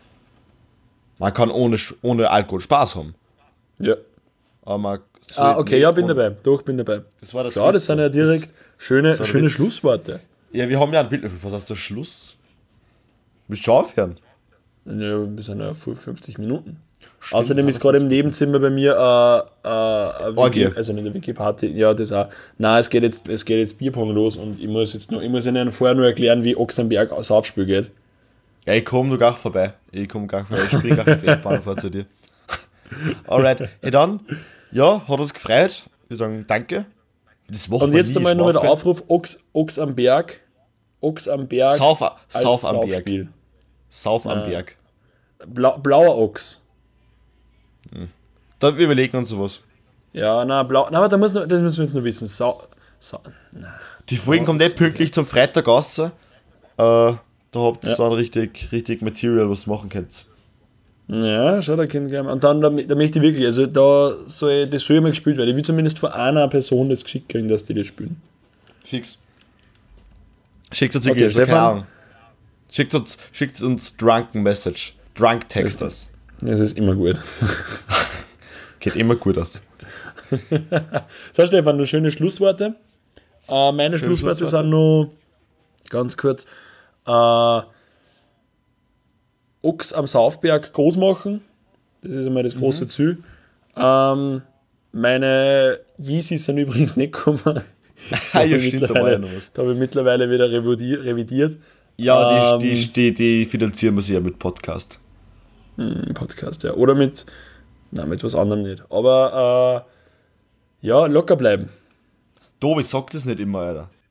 Man kann ohne Alkohol Spaß haben. Ja. Aber man Okay, ja, bin dabei. Doch, bin dabei. Das war der Schau, das Twist, sind ja so. direkt schöne war der Witz. Schlussworte. Ja, wir haben ja ein Bild. Was heißt der Schluss? Willst du schon aufhören? Ja, wir sind ja 50 Minuten. Außerdem ist gerade im Nebenzimmer bei mir eine Orgie. WG, also nicht eine WG-Party, ja, das auch. Nein, es geht jetzt Bierpong los und ich muss Ihnen vorher nur erklären, wie Ochsenberg aus Aufspiel geht. Ja, ich komme nur gar vorbei. Ich springe gar mit Westbahn vor zu dir. Alright. Ja, dann, ja, hat uns gefreut. Wir sagen danke. Das machen Und wir jetzt nie, einmal nur der Schwachfeld. Aufruf, Ochs am Berg Sauf am Berg. Saufspiel. Sauf am Berg. Blauer Ochs. Da wir überlegen uns sowas. Ja, aber das müssen wir jetzt nur wissen. Die Folgen kommen nicht pünktlich zum Freitag raus. Da habt ihr Ja. dann richtig Material, was ihr machen könnt. Ja, schau, da kennt gleich mal. Und dann, da möchte ich wirklich, also das soll mal gespielt werden. Ich will zumindest von einer Person das geschickt kriegen, dass die das spielen. Fix. Schickt uns Okay, wirklich, keine Stefan? Ahnung. Schickt uns Drunken Message. Drunk Texters. Das ist immer gut. Geht immer gut aus. So, Stefan, nur schöne Schlussworte. Meine Schlussworte sind noch ganz kurz. Ochs am Saufberg groß machen. Das ist einmal das große Ziel. Meine Yeezys sind übrigens nicht gekommen. Ja, stimmt, da war ja noch was. Da habe ich mittlerweile wieder revidiert. Ja, die finanzieren wir sich ja mit Podcast. Podcast, ja. Oder mit was anderem nicht. Aber ja, locker bleiben. Tobi, sag das nicht immer, Alter.